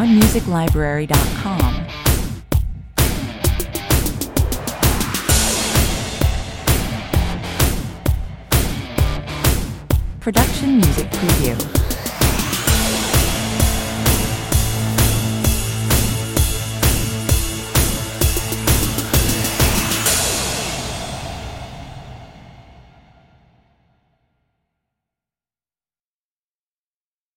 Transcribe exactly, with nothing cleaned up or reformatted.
our music library dot com. Production Music Preview.